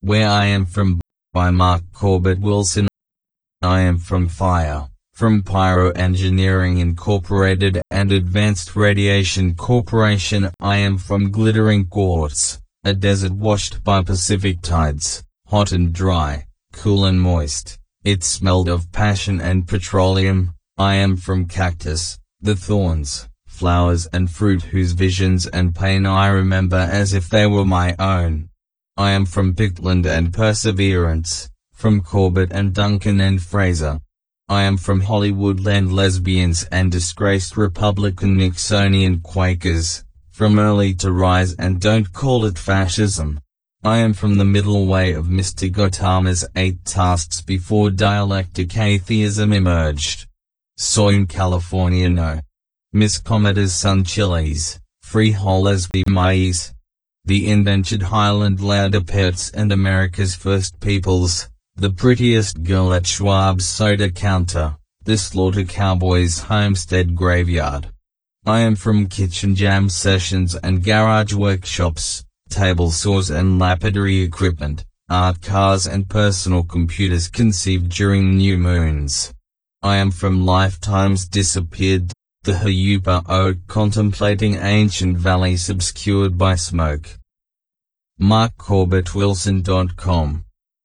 Where I Am From by Mark Corbett Wilson. I am from Fire, from Pyro Engineering Incorporated and Advanced Radiation Corporation. I am from Glittering Quartz, a desert washed by Pacific tides, hot and dry, cool and moist. It smelled of passion and petroleum. I am from Cactus, the thorns, flowers and fruit whose visions and pain I remember as if they were my own. I am from Pictland and Perseverance, from Corbett and Duncan and Fraser. I am from Hollywoodland lesbians and disgraced Republican Nixonian Quakers, from Early to Rise and Don't Call It Fascism. I am from the middle way of Mr. Gautama's 8 tasks before dialectic atheism emerged. Soy in California no. Miss Comeda's Sun Chilies, Frijoles v Maíz. The indentured Highland Laudapets and America's First Peoples, the prettiest girl at Schwab's soda counter, the Slaughter Cowboys Homestead Graveyard. I am from kitchen jam sessions and garage workshops, table saws and lapidary equipment, art cars and personal computers conceived during new moons. I am from Lifetimes Disappeared, the Hayupa Oak contemplating ancient valleys obscured by smoke. MarkCorbettWilson.com